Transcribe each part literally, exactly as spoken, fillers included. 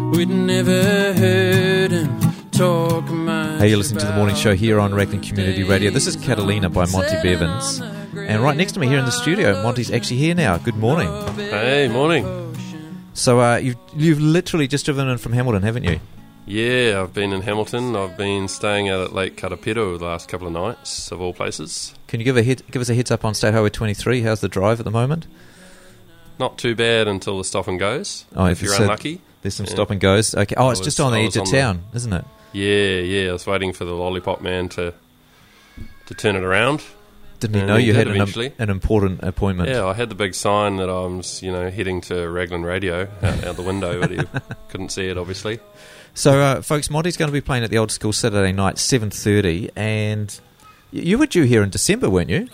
we'd never heard him talk much. Hey, you're listening to The Morning Show here on Raglan Community Radio. This is Catalina by Monty Bevans. And right next to me here in the studio, Monty's actually here now. Good morning. Hey, morning. So uh, you've, you've literally just driven in from Hamilton, haven't you? Yeah, I've been in Hamilton. I've been staying out at Lake Karapiro the last couple of nights, of all places. Can you give a head, give us a heads up on State Highway twenty-three? How's the drive at the moment? Not too bad until the stop and goes, Oh, if you're so unlucky. There's some Yeah. stop and goes. Okay. Oh, I it's was- just on the I edge was of on the- town, isn't it? Yeah, yeah, I was waiting for the lollipop man to to turn it around. Didn't he And know he you did had an, eventually. an important appointment? Yeah, I had the big sign that I was, you know, heading to Raglan Radio out, out the window, but he couldn't see it, obviously. So, uh, folks, Monty's going to be playing at the Old School Saturday night, seven thirty, and y- you were due here in December, weren't you?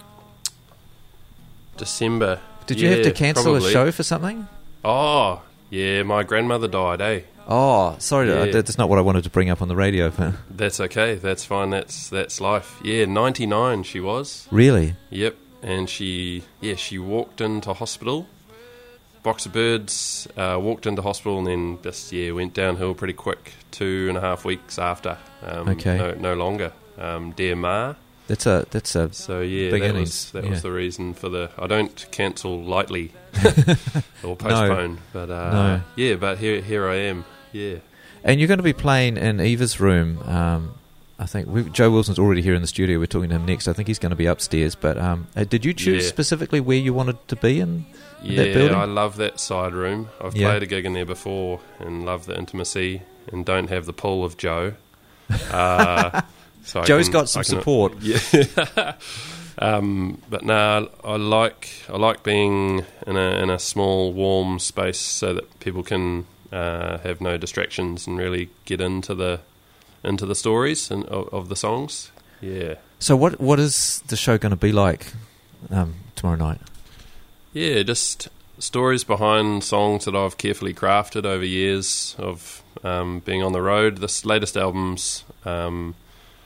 December. Did you have Yeah, to cancel probably. a show for something? Oh, yeah, my grandmother died, eh? Oh, sorry, Yeah. that's not what I wanted to bring up on the radio. But That's okay. That's fine. That's that's life. Yeah, ninety-nine she was. really? Yep. And she, yeah, she walked into hospital. Box of birds, uh, walked into hospital and then just, yeah, went downhill pretty quick. Two and a half weeks after. Um, Okay. No, no longer. Um, dear Ma. That's a that's a So, yeah, Big that, innings, was, that yeah. was the reason for the... I don't cancel lightly or postpone. But, uh, No. yeah, but here, here I am. Yeah. And you're going to be playing in Eva's room. Um, I think we, Joe Wilson's already here in the studio. We're talking to him next. I think he's going to be upstairs. But um, uh, did you choose Yeah. specifically where you wanted to be in, in Yeah, that building? I love that side room. I've Yeah. played a gig in there before and love the intimacy and don't have the pull of Joe. Uh, so I Joe's can- got some I can- support. Yeah. um, but no, I like I like being in a in a small, warm space so that people can uh, have no distractions and really get into the into the stories and of, of the songs. Yeah. So what what is the show going to be like um, tomorrow night? Yeah, just stories behind songs that I've carefully crafted over years of um, being on the road. This latest album's um,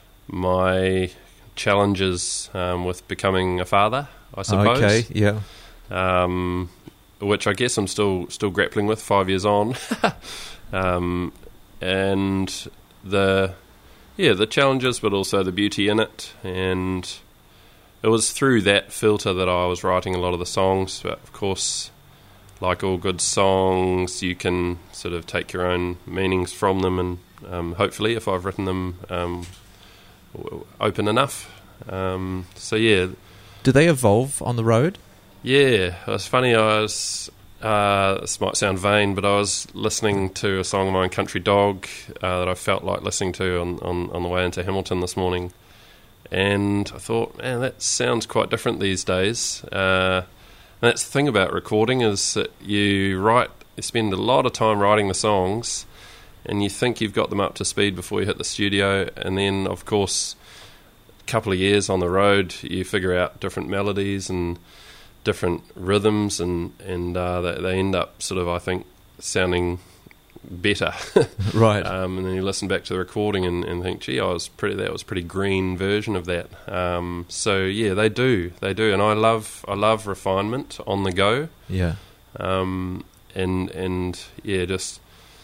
my challenges um, with becoming a father, I suppose. Okay, yeah. Um, which I guess I'm still still grappling with five years on. um, and the yeah the challenges, but also the beauty in it, and it was through that filter that I was writing a lot of the songs. But of course, like all good songs, you can sort of take your own meanings from them, and um, hopefully, if I've written them um, w- open enough. Um, so yeah, Do they evolve on the road? yeah, it was funny. I was. Uh, this might sound vain, but I was listening to a song of mine, "Country Dog," uh, that I felt like listening to on, on, on the way into Hamilton this morning, and I thought, man, that sounds quite different these days. Uh, and that's the thing about recording is that you write, you spend a lot of time writing the songs, and you think you've got them up to speed before you hit the studio, and then of course, a couple of years on the road, you figure out different melodies and different rhythms, and and uh, they, they end up sort of, I think, sounding better. Right. Um, and then you listen back to the recording and, and think, gee, I was pretty. That was a pretty green version of that. Um, so yeah, they do, they do, and I love I love refinement on the go. Yeah. Um, and and yeah, just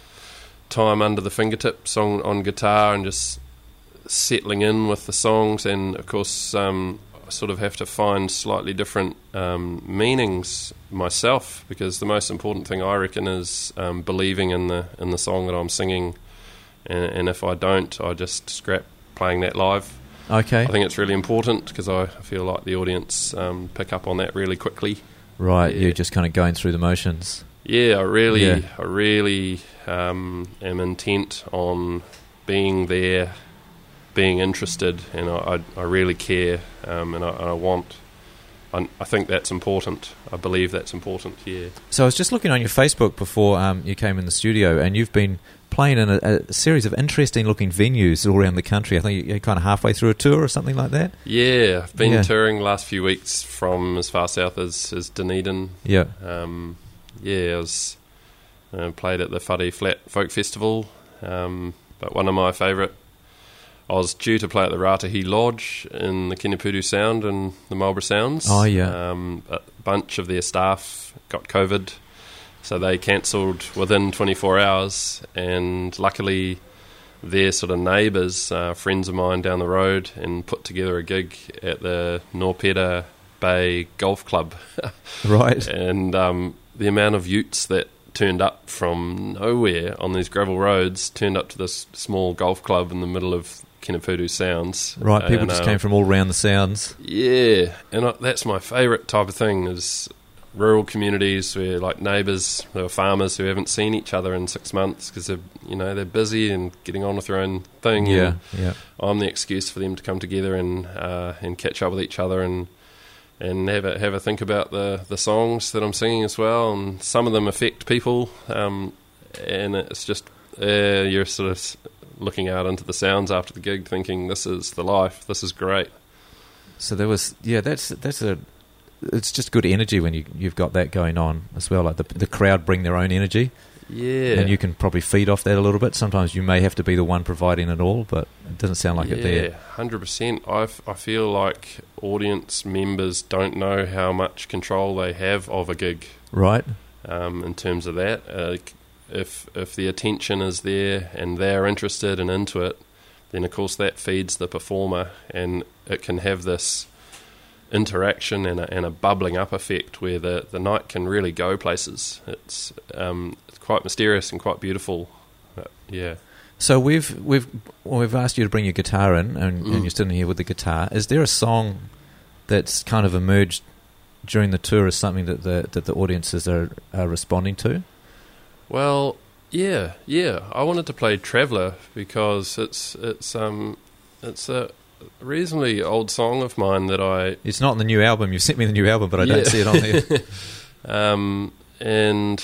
time under the fingertips on on guitar and just settling in with the songs, and of course. Um, I sort of have to find slightly different um, meanings myself, because the most important thing I reckon is um, believing in the in the song that I'm singing, and, and if I don't, I just scrap playing that live. Okay. I think it's really important because I feel like the audience um, pick up on that really quickly. Right. Yeah. You're just kind of going through the motions. Yeah, I really, Yeah. I really um, am intent on being there, being interested, and I, I, I really care, um, and I, I want. I, I think that's important. I believe that's important. Yeah. So I was just looking on your Facebook before um, you came in the studio, and you've been playing in a, a series of interesting-looking venues all around the country. I think you're kind of halfway through a tour or something like that. Yeah, I've been Yeah. touring the last few weeks from as far south as, as Dunedin. Yeah. Um, yeah, I was uh, played at the Whare Flat Folk Festival, um, but one of my favourite. I was due to play at the Ratahi Lodge in the Kinepudu Sound and the Marlborough Sounds. Oh, yeah. Um, a bunch of their staff got COVID, So they cancelled within twenty-four hours, and luckily their sort of neighbours, uh, friends of mine down the road, and put together a gig at the Norpeda Bay Golf Club. Right. And um, the amount of utes that turned up from nowhere on these gravel roads turned up to this small golf club in the middle of Kenepudu Sounds. Right, people and, just uh, came from all around the Sounds. Yeah, and I, that's my favourite type of thing, is rural communities where, like, neighbours, there are farmers who haven't seen each other in six months because they're, you know, they're busy and getting on with their own thing. Yeah, and yeah. I'm the excuse for them to come together and uh, and catch up with each other and and have a have a think about the the songs that I'm singing as well. And some of them affect people, um, and it's just uh, you're sort of looking out into the Sounds after the gig, thinking, "This is the life. This is great." So there was, yeah, that's that's a. It's just good energy when you you've got that going on as well. Like the the crowd bring their own energy, yeah, and you can probably feed off that a little bit. Sometimes you may have to be the one providing it all, but it doesn't sound like yeah, it there. Yeah, hundred percent. I f- I feel like audience members don't know how much control they have of a gig, Right. Um, in terms of that, uh, if if the attention is there and they're interested and into it, then of course that feeds the performer, and it can have this interaction and a, and a bubbling up effect where the, the night can really go places. It's um, it's quite mysterious and quite beautiful. But, yeah. So we've we've well, we've asked you to bring your guitar in, and, Mm. and you're sitting here with the guitar. Is there a song that's kind of emerged during the tour as something that the that the audiences are, are responding to? Well, yeah, yeah. I wanted to play Traveller because it's it's um it's a reasonably old song of mine that I It's not in the new album. You've sent me the new album, but I Yeah. don't see it on there. um and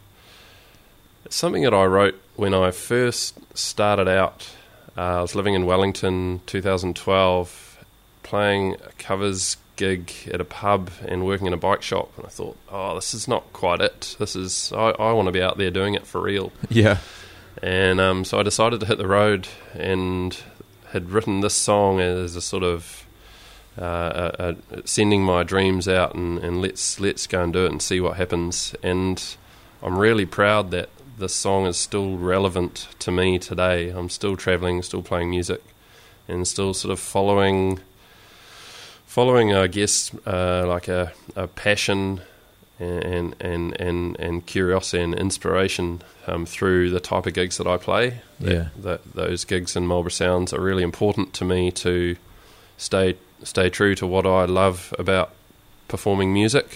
it's something that I wrote when I first started out. Uh, I was living in Wellington, two thousand twelve, playing a covers gig at a pub and working in a bike shop, and I thought, oh, this is not quite it. This is I, I want to be out there doing it for real. Yeah. And um, so I decided to hit the road and had written this song as a sort of uh, a, a sending my dreams out and, and let's let's go and do it and see what happens. And I'm really proud that this song is still relevant to me today. I'm still travelling, still playing music, and still sort of following, following I guess, uh, like a, a passion and and, and and curiosity and inspiration um, through the type of gigs that I play. Yeah. That, that, those gigs in Marlborough Sounds are really important to me to stay stay true to what I love about performing music.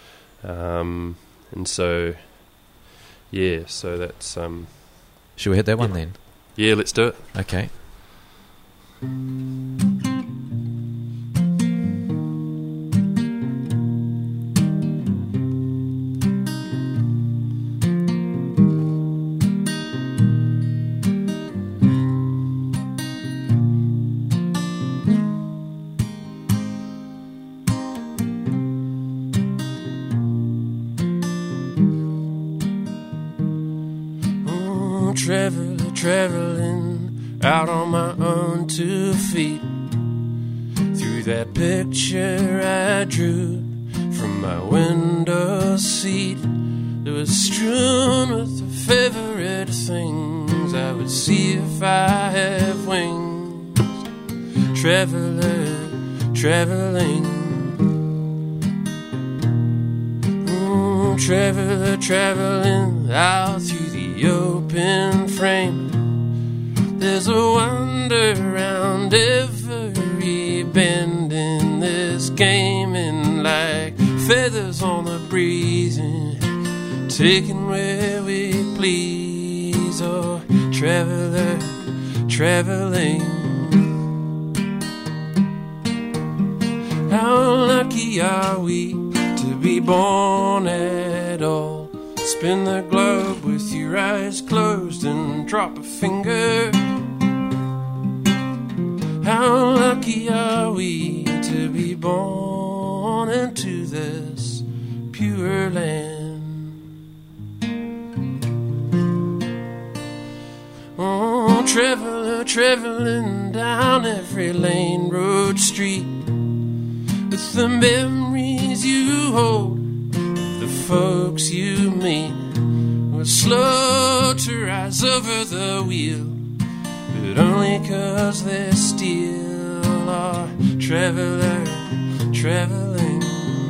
Um, and so, yeah, so that's... Um, Should we hit that one then? yeah, let's do it. Okay. Traveling, traveling out on my own two feet through that picture I drew from my window seat. It was strewn with the favorite things I would see if I have wings. Traveler, traveling. Mm, traveler, traveling out through the open frame. There's a wonder around every bend in this game, and like feathers on the breeze, and taken where we please. Oh, traveler, traveling. How lucky are we to be born at all? Spin the globe with your eyes closed and drop a finger. How lucky are we to be born into this pure land? Oh, traveler, traveling down every lane, road, street, with the memories you hold, the folks you meet. was slow to rise over the wheel, but only 'cause they're still a traveler traveling.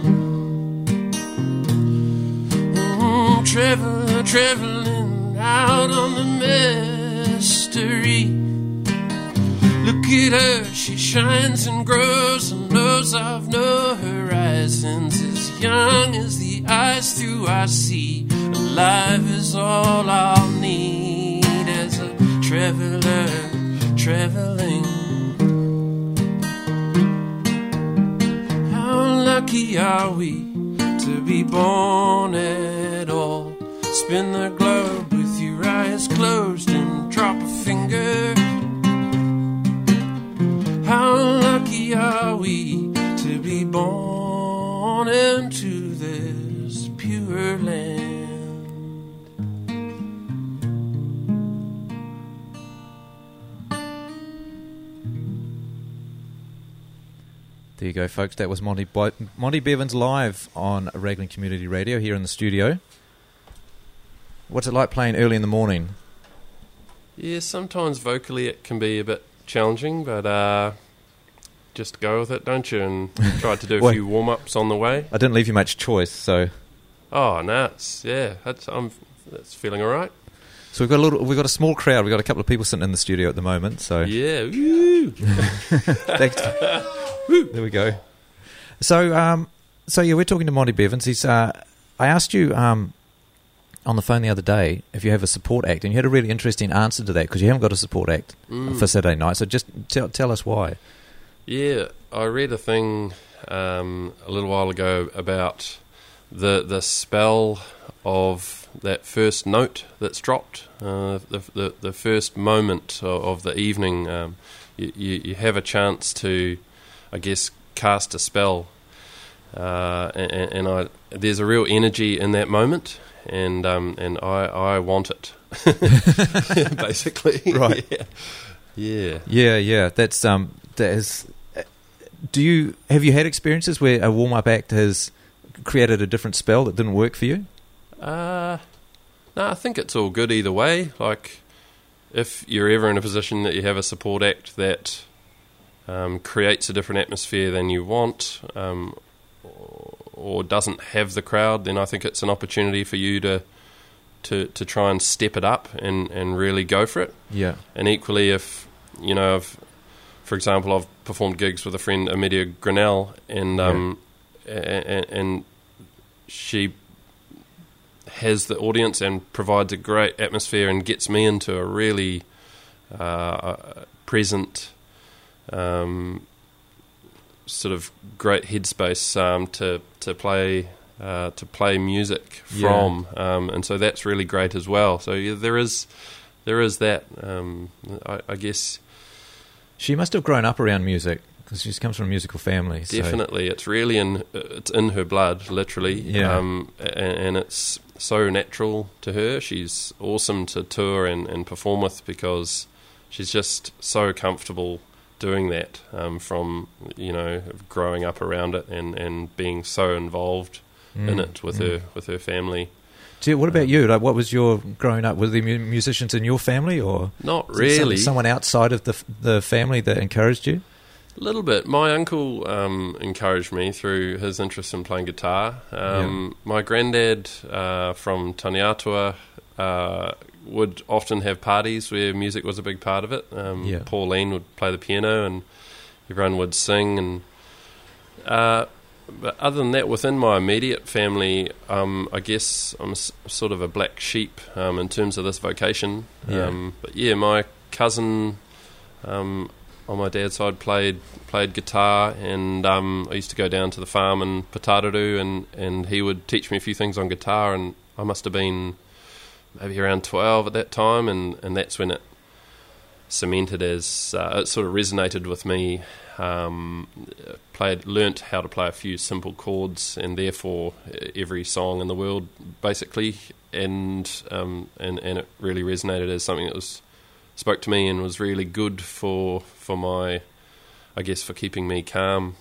Mm, traveler traveling out on the mystery. Look at her, she shines and grows and knows of no horizons, as young as the eyes through our sea. Alive is all I'll need as a traveler traveling. How lucky are we to be born at all? Spin the globe with your eyes closed and drop a finger. How lucky are we to be born into this pure land? There you go, folks. That was Monty, Bo- Monty Bevans live on Raglan Community Radio here in the studio. What's it like playing early in the morning? Yeah, sometimes vocally it can be a bit challenging, but uh, just go with it, don't you? And try to do a Well, few warm-ups on the way. I didn't leave you much choice, so Oh, no, it's, yeah, that's, I'm, that's feeling all right. so we've got a little, we've got a small crowd. We've got a couple of people sitting in the studio at the moment. So Yeah, woo. Thanks. There we go. So, um, so yeah, we're talking to Monty Bevans. He's. Uh, I asked you um, on the phone the other day if you have a support act, and you had a really interesting answer to that because you haven't got a support act Mm. for Saturday night. So just tell tell us why. Yeah, I read a thing um, a little while ago about the the spell of that first note that's dropped, uh, the, the the first moment of, of the evening. Um, you, you, you have a chance to, I guess, cast a spell, uh, and, and I there's a real energy in that moment, and um, and I, I want it, basically. Right. Yeah. Yeah. Yeah, yeah. That's um. That is. Do you have you had experiences where a warm up act has created a different spell that didn't work for you? Uh, no, I think it's all good either way. Like, if you're ever in a position that you have a support act that um, creates a different atmosphere than you want, um, or, or doesn't have the crowd, then I think it's an opportunity for you to to, to try and step it up and, and really go for it. Yeah. And equally, if, you know, if, for example, I've performed gigs with a friend, Amelia Grinnell, and um, yeah. and, and she has the audience and provides a great atmosphere and gets me into a really uh, present, um, sort of great headspace um, to to play uh, to play music from, yeah. um, and so that's really great as well. So yeah, there is there is that. Um, I, I guess she must have grown up around music because she comes from a musical family. So. Definitely, it's really in it's in her blood, literally. Yeah, um, and, and it's so natural to her. She's awesome to tour and, and perform with because she's just so comfortable doing that, um, from, you know, growing up around it and, and being so involved mm, in it with mm. her with her family. Gee, what about um, you? Like, what was your growing up? Were there musicians in your family, or not really? Some, someone outside of the the family that encouraged you? A little bit. My uncle um, encouraged me through his interest in playing guitar. Um, yeah. My granddad uh, from Taniatua uh, would often have parties where music was a big part of it. Um, yeah. Pauline would play the piano and everyone would sing. And uh, but other than that, within my immediate family, um, I guess I'm s- sort of a black sheep um, in terms of this vocation. Yeah. Um, but yeah, my cousin... Um, on my dad's side, played played guitar, and um, I used to go down to the farm in Pataruru, and, and he would teach me a few things on guitar, and I must have been maybe around twelve at that time, and, and that's when it cemented as, uh, it sort of resonated with me, um, played, learnt how to play a few simple chords, and therefore every song in the world, basically, and um, and, and it really resonated as something that was... spoke to me and was really good for for my, I guess, for keeping me calm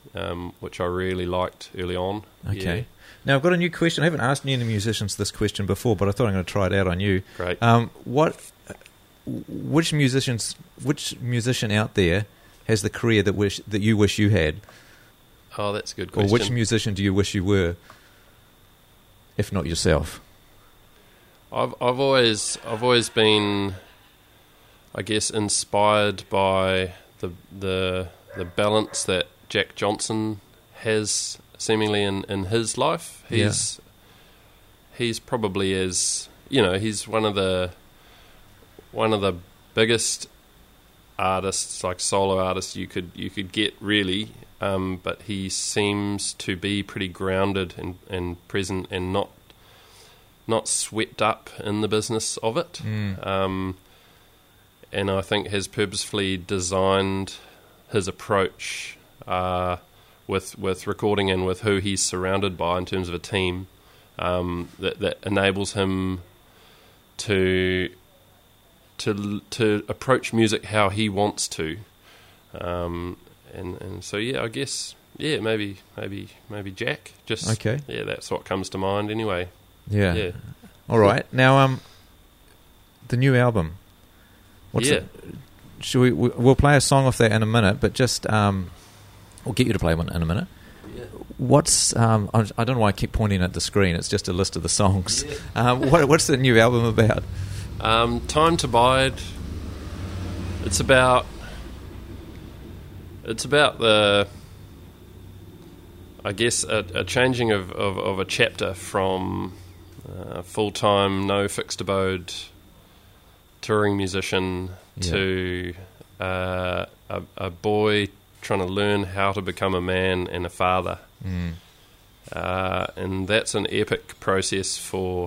um, which I really liked early on. Okay. Yeah. Now, I've got a new question. I haven't asked any of the musicians this question before, but I thought I'm going to try it out on you. Great. Um, what, which musicians, which musician out there has the career that wish that you wish you had? Oh, that's a good question. Or which musician do you wish you were, if not yourself? I've I've always I've always been, I guess, inspired by the the the balance that Jack Johnson has seemingly in, in his life. He's yeah. he's probably as you know he's one of the one of the biggest artists, like solo artists you could you could get really, um, but he seems to be pretty grounded and, and present and not not swept up in the business of it. Mm. Um, and I think has purposefully designed his approach uh, with with recording and with who he's surrounded by in terms of a team um, that that enables him to to to approach music how he wants to, um, and and so yeah, I guess yeah, maybe maybe maybe Jack. Just okay. Yeah, that's what comes to mind anyway. Yeah. Yeah. All right. Now, um, the new album. What's yeah. it? Should we? We'll play a song off that in a minute, but just um, we'll get you to play one in a minute. Yeah. What's um, I I don't know why I keep pointing at the screen. It's just a list of the songs. Yeah. Um, what what's the new album about? Um, Time to Bide. It's about. It's about the. I guess a, a changing of, of, of a chapter from uh, full time, no fixed abode touring musician yeah. to uh, a, a boy trying to learn how to become a man and a father. Mm. Uh, and that's an epic process for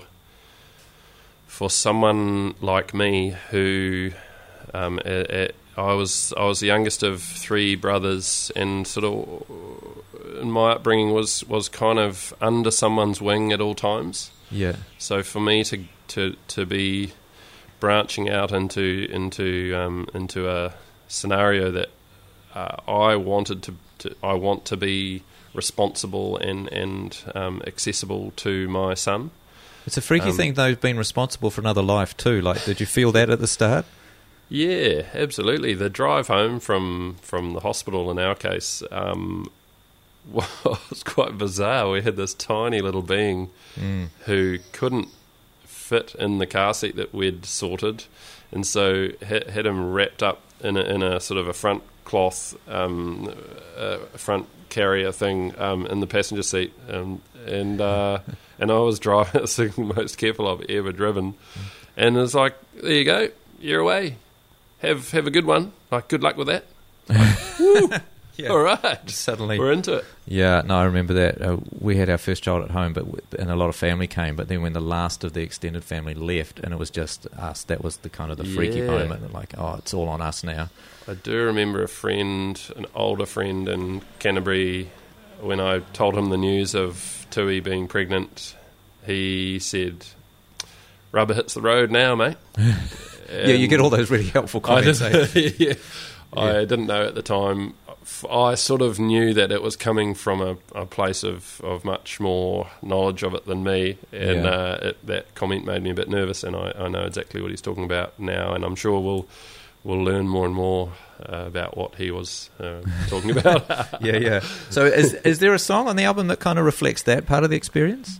for someone like me who um, a, a, I was I was the youngest of three brothers, and sort of in my upbringing was, was kind of under someone's wing at all times. Yeah. So for me to to, to be branching out into into um, into a scenario that uh, I wanted to, to I want to be responsible and and um, accessible to my son. It's a freaky um, thing though, being responsible for another life too. Like, did you feel that at the start? Yeah, absolutely. The drive home from from the hospital in our case um, was quite bizarre. We had this tiny little being mm. who couldn't fit in the car seat that we'd sorted, and so had, had him wrapped up in a, in a sort of a front cloth um, uh, front carrier thing um, in the passenger seat, um, and uh, and I was driving. It's the most careful I've ever driven, and it's like, there you go, you're away. Have have a good one. Like, good luck with that. Like, woo. Yeah. All right. Suddenly, we're into it. Yeah, no, I remember that. Uh, we had our first child at home, but w- and a lot of family came. But then when the last of the extended family left, and it was just us, that was the kind of the freaky Yeah. moment. Like, oh, it's all on us now. I do remember a friend, an older friend in Canterbury, when I told him the news of Tui being pregnant, he said, "Rubber hits the road now, mate." Yeah, you get all those really helpful comments. I, eh? yeah. Yeah. I didn't know at the time. I sort of knew that it was coming from a, a place of, of much more knowledge of it than me, and Yeah. uh, it, that comment made me a bit nervous, and I, I know exactly what he's talking about now, and I'm sure we'll we'll learn more and more uh, about what he was uh, talking about. yeah, yeah. So is is there a song on the album that kind of reflects that part of the experience?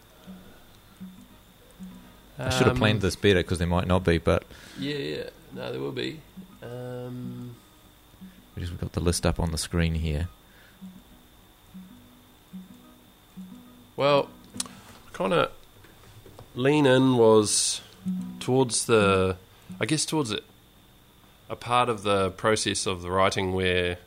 I should have Um, planned this better because there might not be, but Yeah, yeah. No, there will be. Um, we've got the list up on the screen here. well, kind of Lean In was towards the, I guess towards it, a part of the process of the writing where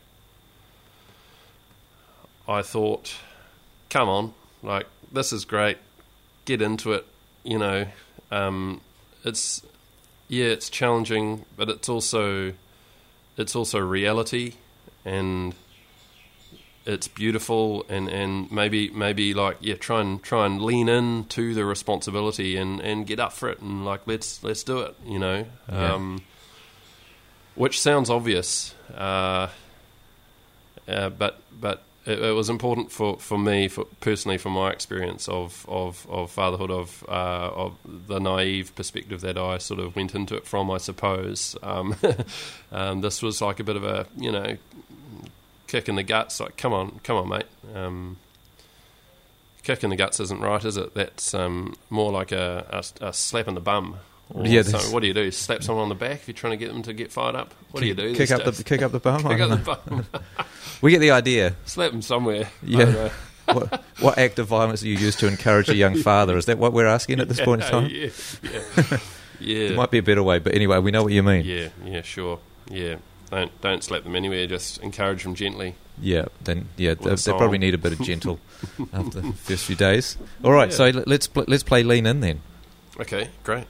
I thought, come on, like, this is great, get into it, you know. Um, it's yeah, it's challenging, but it's also it's also reality, and it's beautiful, and, and maybe maybe like yeah, try and try and lean in to the responsibility and, and get up for it, and like let's let's do it, you know. Yeah. Um, which sounds obvious, uh, uh, but but it, it was important for, for me, for personally, for my experience of of, of fatherhood, of uh, of the naive perspective that I sort of went into it from, I suppose. Um, um, this was like a bit of a, you know, kick in the guts. Like, come on, come on, mate. Um, kick in the guts isn't right, is it? That's um, more like a, a, a slap in the bum. Or yeah, something. What do you do? Slap someone on the back if you're trying to get them to get fired up? What kick, do you do? Kick up days? the kick up the bum. Kick up the bum. We get the idea. Slap them somewhere. Yeah. what, what act of violence do you use to encourage a young father? Is that what we're asking at this yeah, point in time? Yeah, yeah. yeah. There might be a better way, but anyway, we know what you mean. Yeah, yeah, sure. Yeah, don't don't slap them anywhere. Just encourage them gently. Yeah, then yeah, they, they probably need a bit of gentle after the first few days. All right, yeah. so let's let's play Lean In then. Okay, great.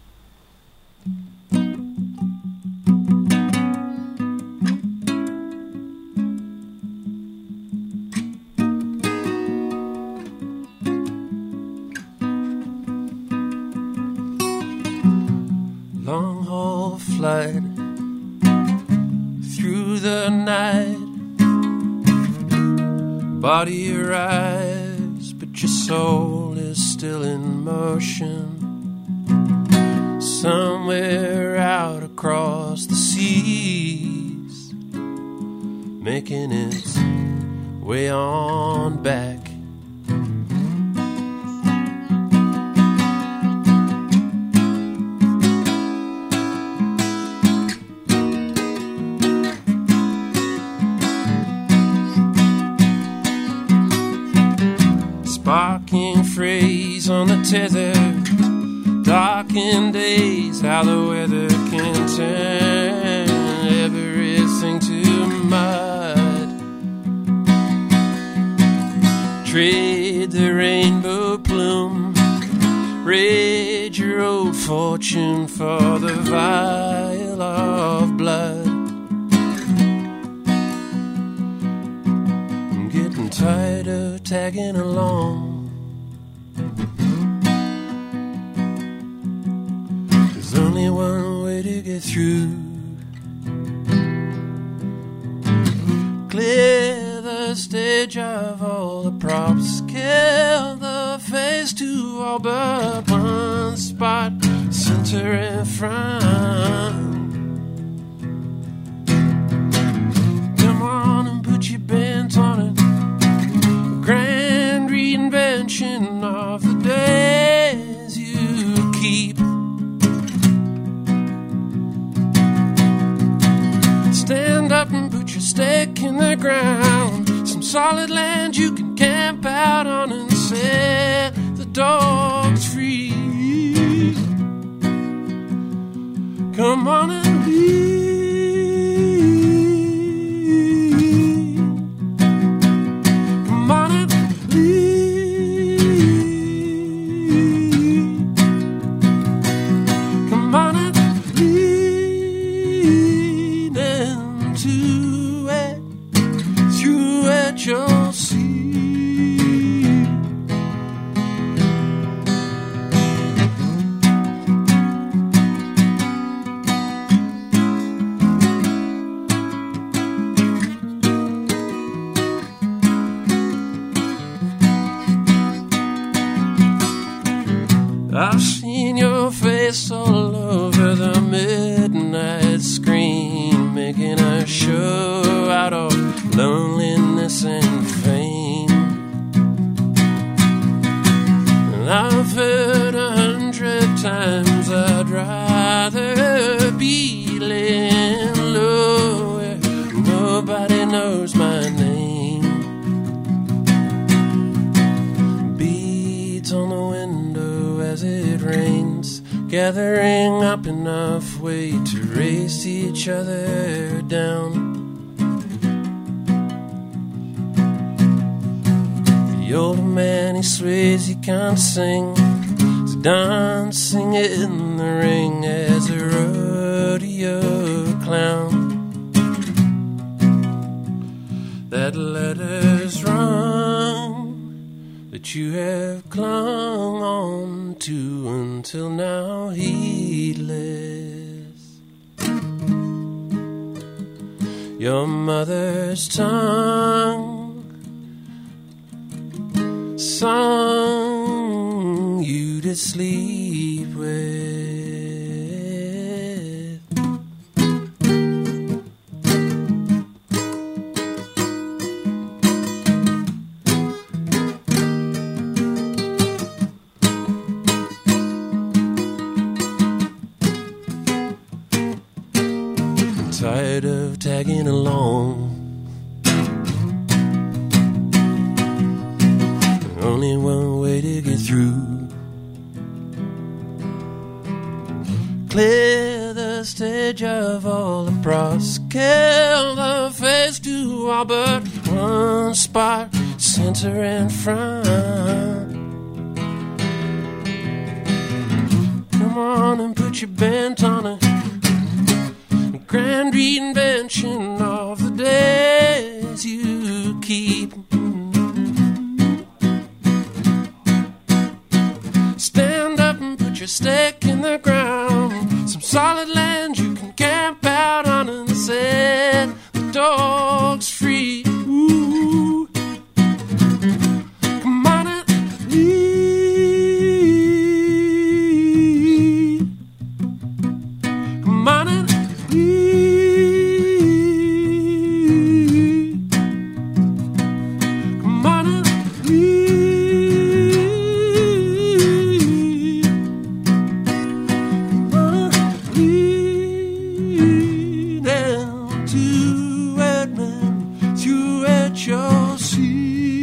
Long haul flight through the night. Body arrives, but your soul is still in motion. Somewhere out across the seas, making its way on back. Sparking phrase on the tether, darkened days, how the weather can turn everything to mud. Trade the rainbow plume, raid your old fortune for the vial of blood. I'm getting tired of tagging along. There's only one way to get through. Clear the stage of all the props, kill the face to all but one spot, center and front. Come on and put your bent on it. Grand reinvention of the days you keep. Stand up and put your stake in the ground. Some solid land you can camp out on and set the dogs free. Come on and leave. Come on and leave. Come on and lean into it. Through it you'll see. I've seen your face all over the midnight screen, making a show out of loneliness and fame. And I've heard a hundred times I'd rather be laying low where nobody knows my name. Beads on the window as it rains, gathering up enough weight to race each other down. The older man, he sways he can't sing, he's dancing in the ring as a rodeo clown. That letter's wrong that you have clung on to until now heedless. Your mother's tongue to sleep with. Tired of tagging along. Only one way to get through. Clear the stage of all the pros. Kill the face to all but one spot. Center and front. Come on and put your bent on it. Grand reinvention of the days you keep. Stand up and put your stake in the ground. Some solid land you can camp out on and set the dogs free. Ooh. Come on and lead. Come on and come on and lead. Come on and lead down to Edmund, through at your sea.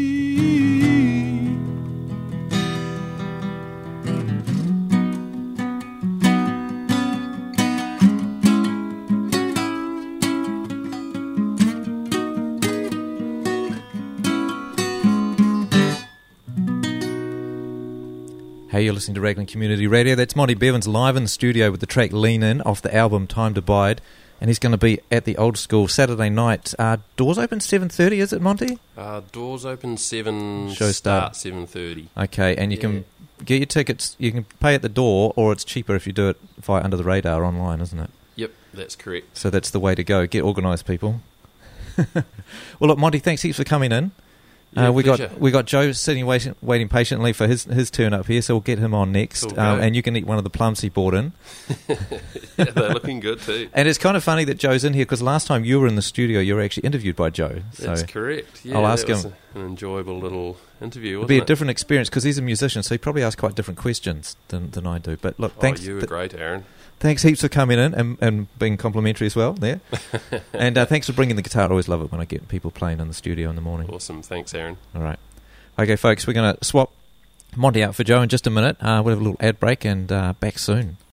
Hey, you're listening to Raglan Community Radio. That's Monty Bevans live in the studio with the track Lean In off the album Time to Bide. And he's going to be at the Old School Saturday night. Uh, doors open seven thirty, is it, Monty? Uh, doors open seven, Show start. seven thirty. Okay, and you Yeah. can get your tickets, you can pay at the door, or it's cheaper if you do it via Under the Radar online, isn't it? Yep, that's correct. So that's the way to go. Get organised, people. Well, look, Monty, thanks heaps for coming in. Yeah, uh, we pleasure. got we got Joe sitting waiting, waiting patiently for his his turn up here, so we'll get him on next. Cool, um, go. and you can eat one of the plums he brought in. Yeah, they're looking good too. And it's kind of funny that Joe's in here because last time you were in the studio, you were actually interviewed by Joe. So That's correct. Yeah, I'll ask that was him. an enjoyable little interview, it'll wasn't be a it? different experience because he's a musician, so he probably asks quite different questions than, than I do. But look, Oh, thanks. you were th- great, Aaron. Thanks heaps for coming in and, and being complimentary as well there. And uh, thanks for bringing the guitar. I always love it when I get people playing in the studio in the morning. Awesome. Thanks, Aaron. All right. Okay, folks, we're going to swap Monty out for Joe in just a minute. Uh, we'll have a little ad break and uh, back soon.